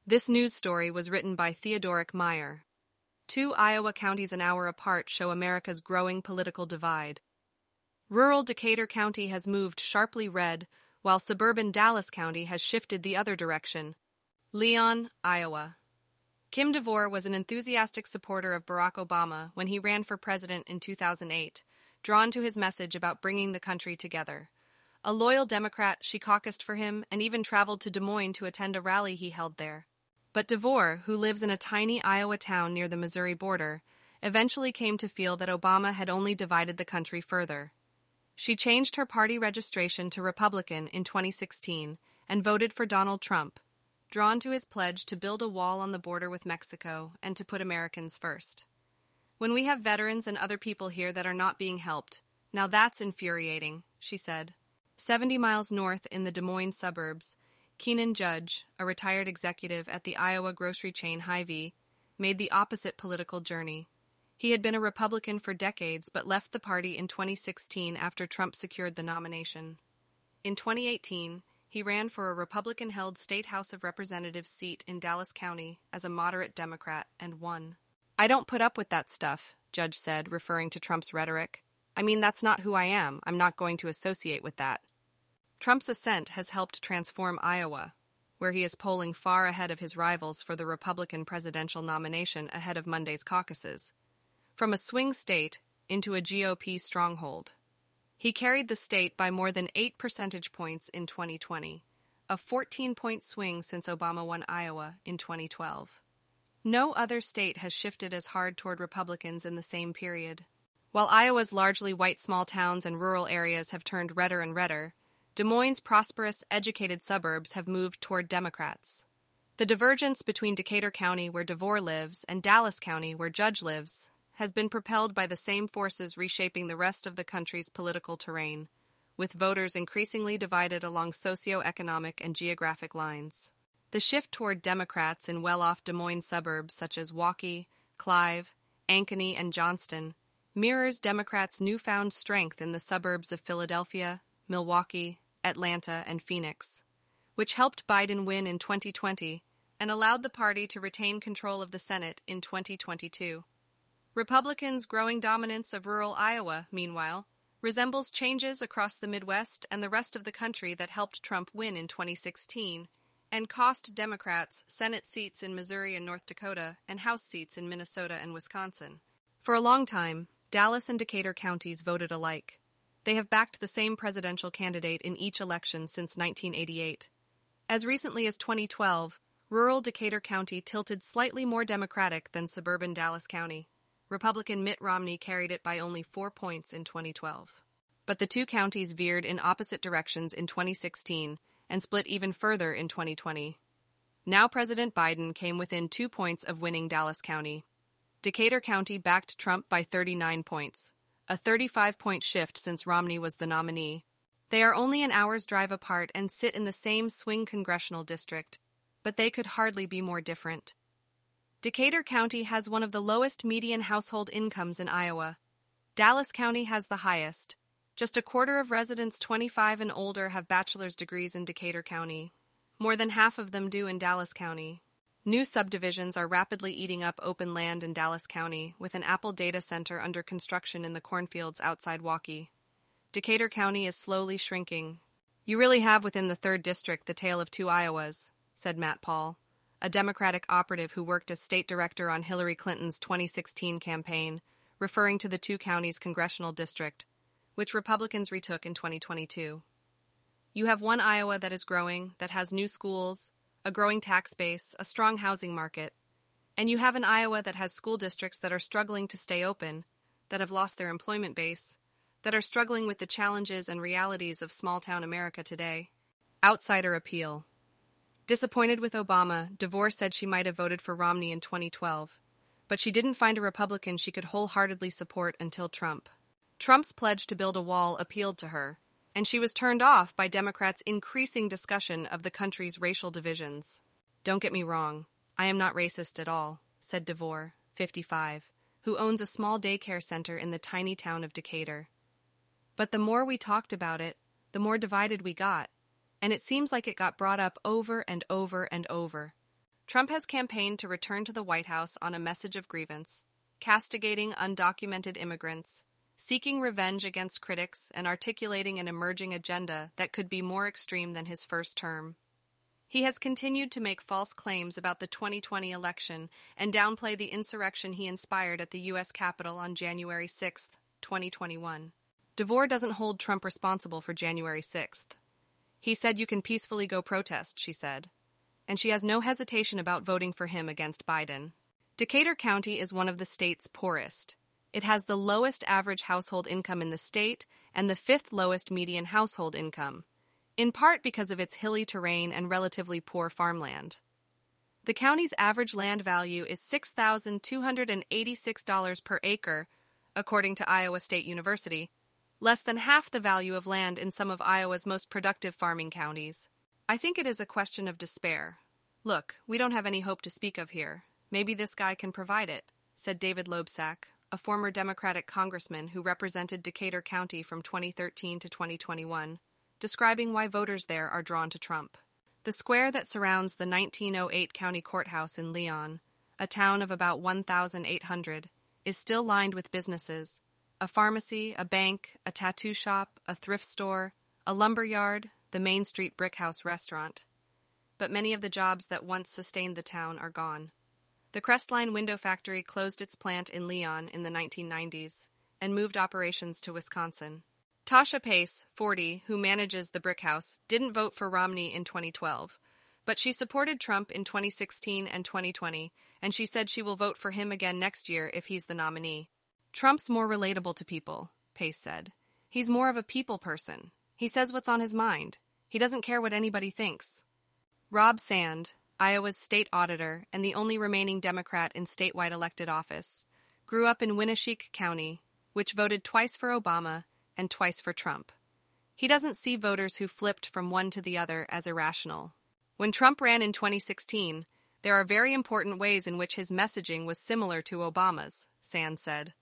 This news story was written by Theodoric Meyer. 2 Iowa counties an hour apart show America's growing political divide. Rural Decatur County has moved sharply red, while suburban Dallas County has shifted the other direction. Leon, Iowa. Kim DeVore was an enthusiastic supporter of Barack Obama when he ran for president in 2008, drawn to his message about bringing the country together. A loyal Democrat, she caucused for him and even traveled to Des Moines to attend a rally he held there. But DeVore, who lives in a tiny Iowa town near the Missouri border, eventually came to feel that Obama had only divided the country further. She changed her party registration to Republican in 2016 and voted for Donald Trump, drawn to his pledge to build a wall on the border with Mexico and to put Americans first. When we have veterans and other people here that are not being helped, now that's infuriating, she said. 70 miles north in the Des Moines suburbs, Keenan Judge, a retired executive at the Iowa grocery chain Hy-Vee, made the opposite political journey. He had been a Republican for decades but left the party in 2016 after Trump secured the nomination. In 2018, he ran for a Republican-held State House of Representatives seat in Dallas County as a moderate Democrat and won. "I don't put up with that stuff," Judge said, referring to Trump's rhetoric. "I mean, that's not who I am. I'm not going to associate with that." Trump's ascent has helped transform Iowa, where he is polling far ahead of his rivals for the Republican presidential nomination ahead of Monday's caucuses. From a swing state into a GOP stronghold. He carried the state by more than 8 percentage points in 2020, a 14-point swing since Obama won Iowa in 2012. No other state has shifted as hard toward Republicans in the same period. While Iowa's largely white small towns and rural areas have turned redder and redder, Des Moines' prosperous, educated suburbs have moved toward Democrats. The divergence between Decatur County, where DeVore lives, and Dallas County, where Judge lives, has been propelled by the same forces reshaping the rest of the country's political terrain, with voters increasingly divided along socioeconomic and geographic lines. The shift toward Democrats in well-off Des Moines suburbs such as Waukee, Clive, Ankeny, and Johnston mirrors Democrats' newfound strength in the suburbs of Philadelphia, Milwaukee, Atlanta, and Phoenix, which helped Biden win in 2020 and allowed the party to retain control of the Senate in 2022. Republicans' growing dominance of rural Iowa, meanwhile, resembles changes across the Midwest and the rest of the country that helped Trump win in 2016 and cost Democrats Senate seats in Missouri and North Dakota and House seats in Minnesota and Wisconsin. For a long time, Dallas and Decatur counties voted alike. They have backed the same presidential candidate in each election since 1988. As recently as 2012, rural Decatur County tilted slightly more Democratic than suburban Dallas County. Republican Mitt Romney carried it by only 4 points in 2012. But the two counties veered in opposite directions in 2016 and split even further in 2020. Now President Biden came within 2 points of winning Dallas County. Decatur County backed Trump by 39 points, a 35-point shift since Romney was the nominee. They are only an hour's drive apart and sit in the same swing congressional district, but they could hardly be more different. Decatur County has one of the lowest median household incomes in Iowa. Dallas County has the highest. Just a quarter of residents 25 and older have bachelor's degrees in Decatur County. More than half of them do in Dallas County. New subdivisions are rapidly eating up open land in Dallas County, with an Apple data center under construction in the cornfields outside Waukee. Decatur County is slowly shrinking. "You really have within the 3rd District the tale of two Iowas," said Matt Paul, a Democratic operative who worked as state director on Hillary Clinton's 2016 campaign, referring to the two counties' congressional district, which Republicans retook in 2022. "You have one Iowa that is growing, that has new schools, a growing tax base, a strong housing market. And you have an Iowa that has school districts that are struggling to stay open, that have lost their employment base, that are struggling with the challenges and realities of small-town America today." Outsider appeal. Disappointed with Obama, DeVore said she might have voted for Romney in 2012, but she didn't find a Republican she could wholeheartedly support until Trump. Trump's pledge to build a wall appealed to her, and she was turned off by Democrats' increasing discussion of the country's racial divisions. "Don't get me wrong, I am not racist at all," said DeVore, 55, who owns a small daycare center in the tiny town of Decatur. "But the more we talked about it, the more divided we got, and it seems like it got brought up over and over and over. Trump has campaigned to return to the White House on a message of grievance, castigating undocumented immigrants, seeking revenge against critics, and articulating an emerging agenda that could be more extreme than his first term. He has continued to make false claims about the 2020 election and downplay the insurrection he inspired at the U.S. Capitol on January 6, 2021. DeVore doesn't hold Trump responsible for January 6th. He said you can peacefully go protest, she said. And she has no hesitation about voting for him against Biden. Decatur County is one of the state's poorest. It has the lowest average household income in the state and the fifth lowest median household income, in part because of its hilly terrain and relatively poor farmland. The county's average land value is $6,286 per acre, according to Iowa State University, less than half the value of land in some of Iowa's most productive farming counties. I think it is a question of despair. Look, we don't have any hope to speak of here. Maybe this guy can provide it, said David Loebsack, a former Democratic congressman who represented Decatur County from 2013 to 2021, describing why voters there are drawn to Trump. The square that surrounds the 1908 county courthouse in Leon, a town of about 1,800, is still lined with businesses: a pharmacy, a bank, a tattoo shop, a thrift store, a lumber yard, the Main Street Brickhouse restaurant. But many of the jobs that once sustained the town are gone. The Crestline Window Factory closed its plant in Leon in the 1990s and moved operations to Wisconsin. Tasha Pace, 40, who manages the Brickhouse, didn't vote for Romney in 2012, but she supported Trump in 2016 and 2020, and she said she will vote for him again next year if he's the nominee. Trump's more relatable to people, Pace said. He's more of a people person. He says what's on his mind. He doesn't care what anybody thinks. Rob Sand, Iowa's state auditor and the only remaining Democrat in statewide elected office, grew up in Winneshiek County, which voted twice for Obama and twice for Trump. He doesn't see voters who flipped from one to the other as irrational. When Trump ran in 2016, there are very important ways in which his messaging was similar to Obama's, Sand said.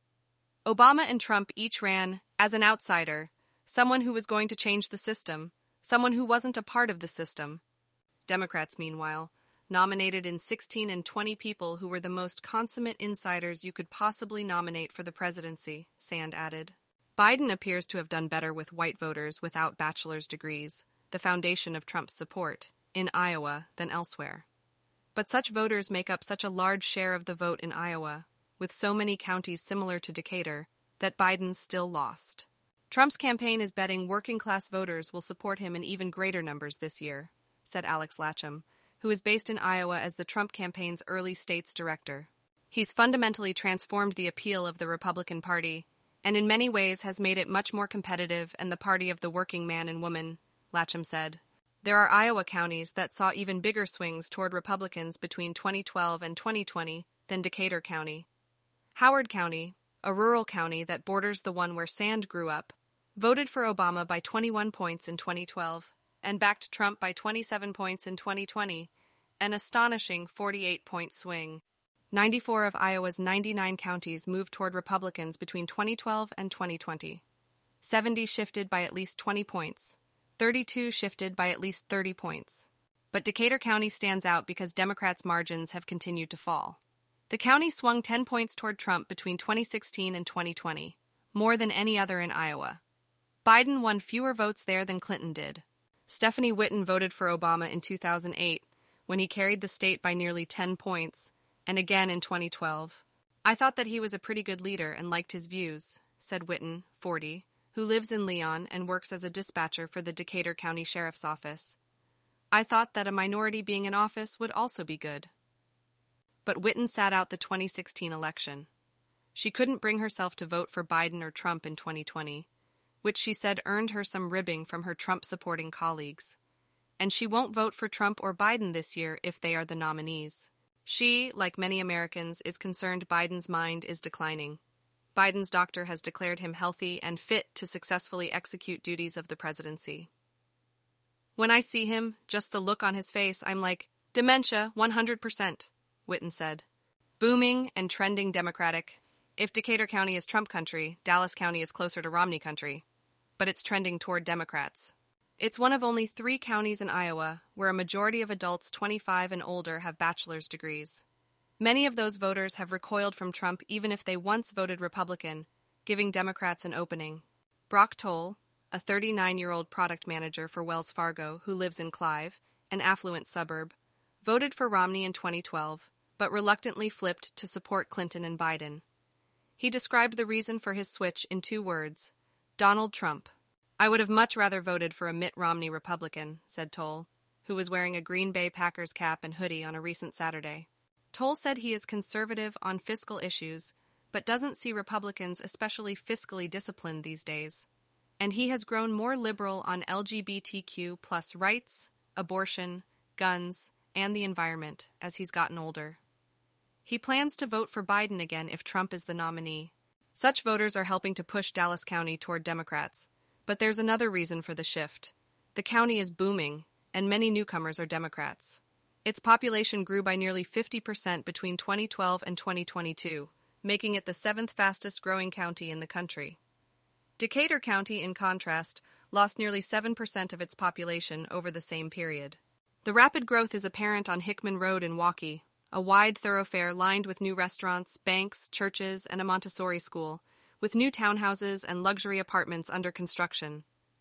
Obama and Trump each ran as an outsider, someone who was going to change the system, someone who wasn't a part of the system. Democrats, meanwhile, nominated in 16 and 20 people who were the most consummate insiders you could possibly nominate for the presidency, Sand added. Biden appears to have done better with white voters without bachelor's degrees, the foundation of Trump's support, in Iowa than elsewhere. But such voters make up such a large share of the vote in Iowa, with so many counties similar to Decatur, that Biden still lost. Trump's campaign is betting working-class voters will support him in even greater numbers this year, said Alex Latcham, who is based in Iowa as the Trump campaign's early states director. He's fundamentally transformed the appeal of the Republican Party, and in many ways has made it much more competitive and the party of the working man and woman, Latcham said. There are Iowa counties that saw even bigger swings toward Republicans between 2012 and 2020 than Decatur County. Howard County, a rural county that borders the one where Sand grew up, voted for Obama by 21 points in 2012 and backed Trump by 27 points in 2020, an astonishing 48-point swing. 94 of Iowa's 99 counties moved toward Republicans between 2012 and 2020. 70 shifted by at least 20 points. 32 shifted by at least 30 points. But Decatur County stands out because Democrats' margins have continued to fall. The county swung 10 points toward Trump between 2016 and 2020, more than any other in Iowa. Biden won fewer votes there than Clinton did. Stephanie Whitten voted for Obama in 2008, when he carried the state by nearly 10 points, and again in 2012. I thought that he was a pretty good leader and liked his views, said Whitten, 40, who lives in Leon and works as a dispatcher for the Decatur County Sheriff's Office. I thought that a minority being in office would also be good. But Whitten sat out the 2016 election. She couldn't bring herself to vote for Biden or Trump in 2020, which she said earned her some ribbing from her Trump-supporting colleagues. And she won't vote for Trump or Biden this year if they are the nominees. She, like many Americans, is concerned Biden's mind is declining. Biden's doctor has declared him healthy and fit to successfully execute duties of the presidency. When I see him, just the look on his face, I'm like, dementia, 100%, Whitten said. Booming and trending Democratic. If Decatur County is Trump country, Dallas County is closer to Romney country. But it's trending toward Democrats. It's one of only 3 counties in Iowa where a majority of adults 25 and older have bachelor's degrees. Many of those voters have recoiled from Trump even if they once voted Republican, giving Democrats an opening. Brock Toll, a 39-year-old product manager for Wells Fargo who lives in Clive, an affluent suburb, voted for Romney in 2012, but reluctantly flipped to support Clinton and Biden. He described the reason for his switch in 2 words: Donald Trump. "I would have much rather voted for a Mitt Romney Republican," said Toll, who was wearing a Green Bay Packers cap and hoodie on a recent Saturday. Toll said he is conservative on fiscal issues, but doesn't see Republicans especially fiscally disciplined these days. And he has grown more liberal on LGBTQ plus rights, abortion, guns, and the environment as he's gotten older. He plans to vote for Biden again if Trump is the nominee. Such voters are helping to push Dallas County toward Democrats. But there's another reason for the shift. The county is booming, and many newcomers are Democrats. Its population grew by nearly 50% between 2012 and 2022, making it the 7th fastest growing county in the country. Decatur County, in contrast, lost nearly 7% of its population over the same period. The rapid growth is apparent on Hickman Road in Waukee, a wide thoroughfare lined with new restaurants, banks, churches, and a Montessori school, with new townhouses and luxury apartments under construction.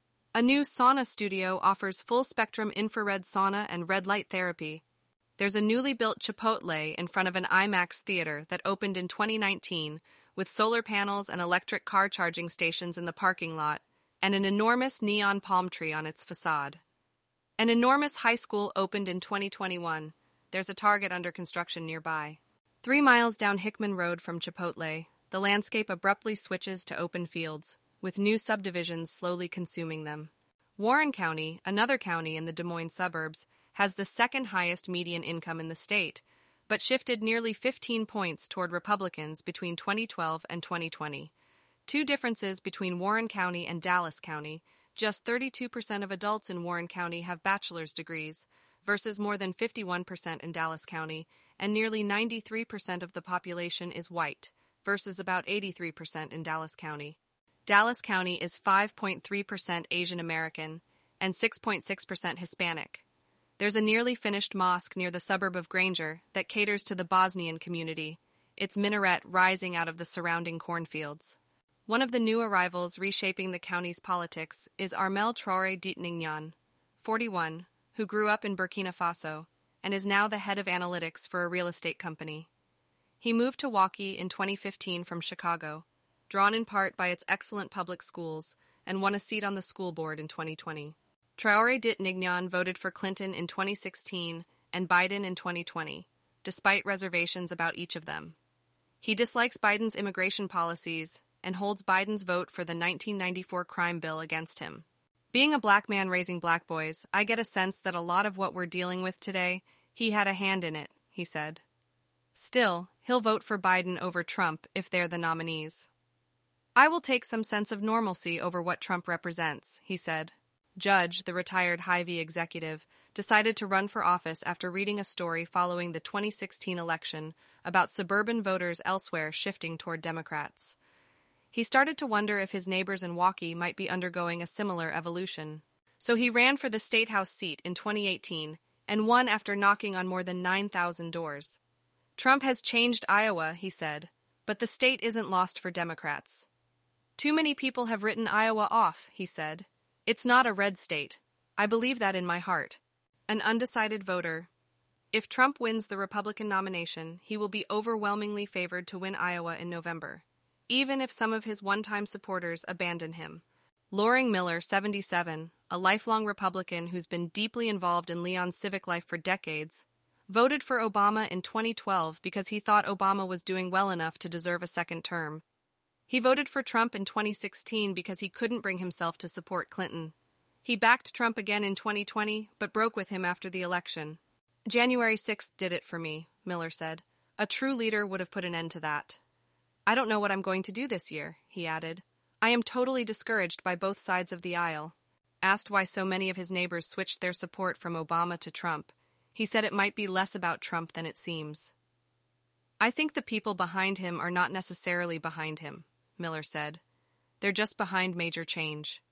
A new sauna studio offers full-spectrum infrared sauna and red light therapy. There's a newly built Chipotle in front of an IMAX theater that opened in 2019, with solar panels and electric car charging stations in the parking lot, and an enormous neon palm tree on its facade. An enormous high school opened in 2021. There's a Target under construction nearby. 3 miles down Hickman Road from Chipotle, the landscape abruptly switches to open fields, with new subdivisions slowly consuming them. Warren County, another county in the Des Moines suburbs, has the 2nd highest median income in the state, but shifted nearly 15 points toward Republicans between 2012 and 2020. 2 differences between Warren County and Dallas County: just 32% of adults in Warren County have bachelor's degrees, versus more than 51% in Dallas County, and nearly 93% of the population is white, versus about 83% in Dallas County. Dallas County is 5.3% Asian American and 6.6% Hispanic. There's a nearly finished mosque near the suburb of Granger that caters to the Bosnian community, its minaret rising out of the surrounding cornfields. One of the new arrivals reshaping the county's politics is Armel Traoré Dietnignan, 41, who grew up in Burkina Faso and is now the head of analytics for a real estate company. He moved to Waukee in 2015 from Chicago, drawn in part by its excellent public schools, and won a seat on the school board in 2020. Traoré Dietnignan voted for Clinton in 2016 and Biden in 2020, despite reservations about each of them. He dislikes Biden's immigration policies and holds Biden's vote for the 1994 crime bill against him. "Being a black man raising black boys, I get a sense that a lot of what we're dealing with today, he had a hand in it," he said. Still, he'll vote for Biden over Trump if they're the nominees. "I will take some sense of normalcy over what Trump represents," he said. Judge, the retired Hy-Vee executive, decided to run for office after reading a story following the 2016 election about suburban voters elsewhere shifting toward Democrats. He started to wonder if his neighbors in Waukee might be undergoing a similar evolution. So he ran for the State House seat in 2018 and won after knocking on more than 9,000 doors. "Trump has changed Iowa," he said, "but the state isn't lost for Democrats." "Too many people have written Iowa off," he said. "It's not a red state. I believe that in my heart." An undecided voter. If Trump wins the Republican nomination, he will be overwhelmingly favored to win Iowa in November, even if some of his one-time supporters abandon him. Loring Miller, 77, a lifelong Republican who's been deeply involved in Leon's civic life for decades, voted for Obama in 2012 because he thought Obama was doing well enough to deserve a second term. He voted for Trump in 2016 because he couldn't bring himself to support Clinton. He backed Trump again in 2020, but broke with him after the election. "January 6th did it for me," Miller said. "A true leader would have put an end to that. I don't know what I'm going to do this year," he added. "I am totally discouraged by both sides of the aisle." Asked why so many of his neighbors switched their support from Obama to Trump, he said it might be less about Trump than it seems. "I think the people behind him are not necessarily behind him," Miller said. "They're just behind major change.